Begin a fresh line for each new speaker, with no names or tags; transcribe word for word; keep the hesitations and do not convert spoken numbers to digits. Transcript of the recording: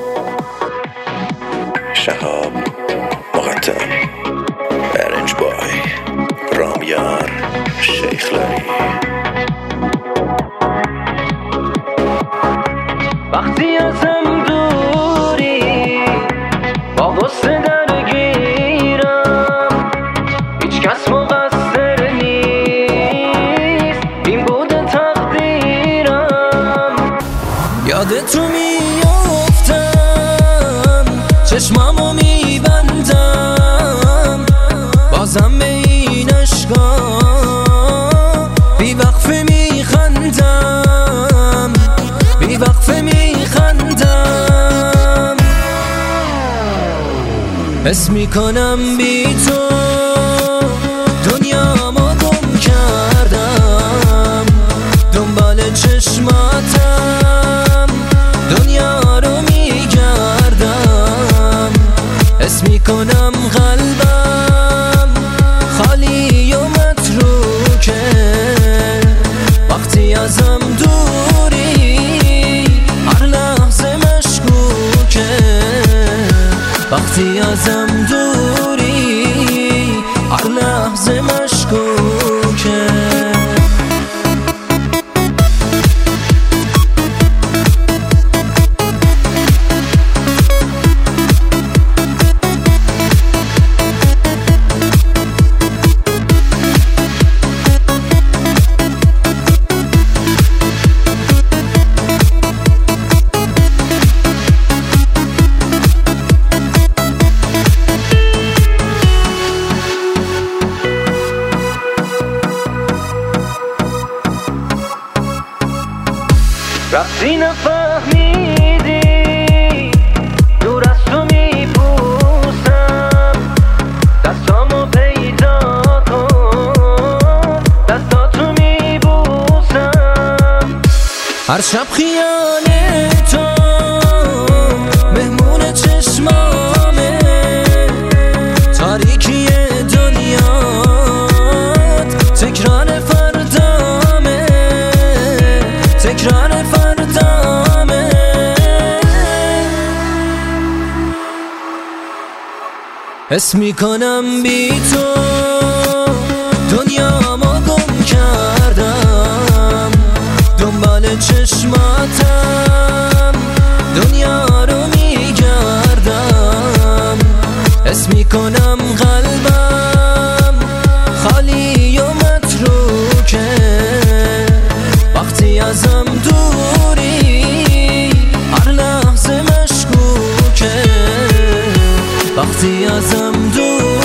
شهاب مقدم، برنج بای، رامیار، شیخ لاری.
وقتی ازم دوری با غصه درگیرم، هیچ کس مقصر نیست، این بوده تقدیرم. یادت رو میافتم، چشمامو میبندم، بازم به این اشکا بی وقفه میخندم، بی وقفه میخندم. حس میکنم بی تو دنیامو گم کردم، دنبال چشماتم دنیا رو میگردم. حس میکنم قلبم خالی و متروکه، وقتی ازم دوری هر لحظه مشکوکه، وقتی ازم دوری هر لحظه مشکوکه. رفتی نفهمیدی دور از تو میپوسم، دستامو پیدا کن دستاتو میبوسم. هر شب خیال تو مهمون چشمامه، تاریکی دنیات تکرار فردامه، تکرار فردامه. حس میکنم بی تو دنیامو گم کردم، دنبال چشماتم دنیا رو میگردم. حس میکنم قلبم خالی و متروکه، وقتی ازم دوری هر لحظه مشکوکه، وقتی ازم دوری